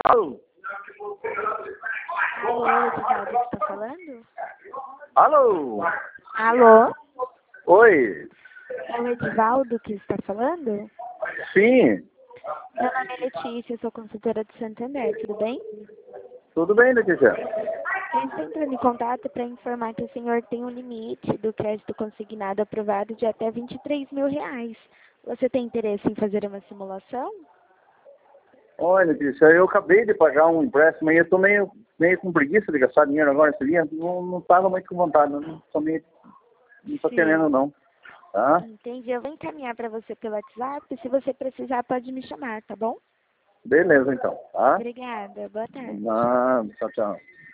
Alô? Alô, Edivaldo, que está falando? Alô? Alô? Oi? É o Edivaldo que está falando? Sim, Meu nome é Letícia, sou consultora do Santander, tudo bem? tudo bem, Letícia? Eu estou entrando em contato para informar que o senhor tem um limite do crédito consignado aprovado de até R$ 23.000. Você tem interesse em fazer uma simulação? Olha, Letícia, eu acabei de pagar um empréstimo e eu tô meio com preguiça de gastar dinheiro agora esse dia. Não tava muito com vontade, não tô querendo Sim. não, tá? Entendi. Eu vou encaminhar para você pelo WhatsApp. Se você precisar, pode me chamar, tá bom? Beleza então, tá? Obrigada. Boa tarde. Tchau, tchau.